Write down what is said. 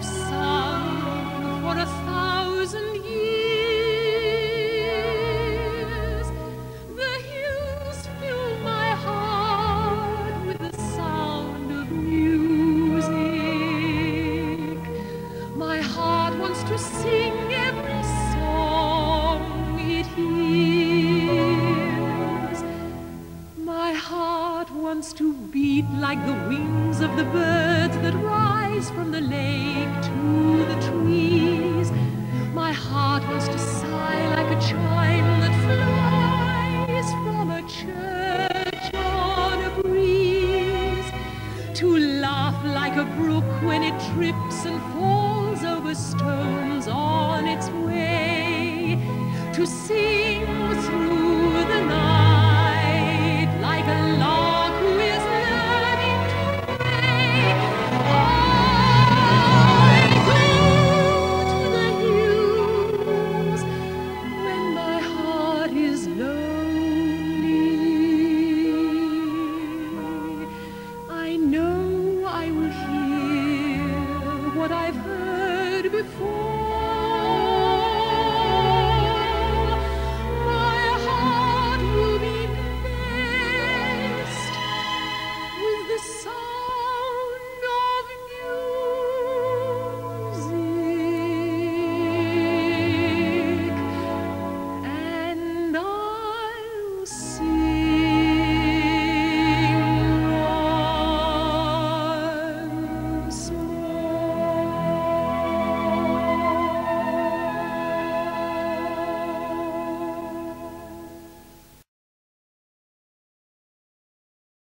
sung for 1,000 years. The hills fill my heart with the sound of music. My heart wants to sing every song it hears. My heart wants to beat like the wings of the birds that rise from the lake to the trees. My heart wants to sigh like a chime that flies from a church on a breeze, to laugh like a brook when it trips and falls over stones,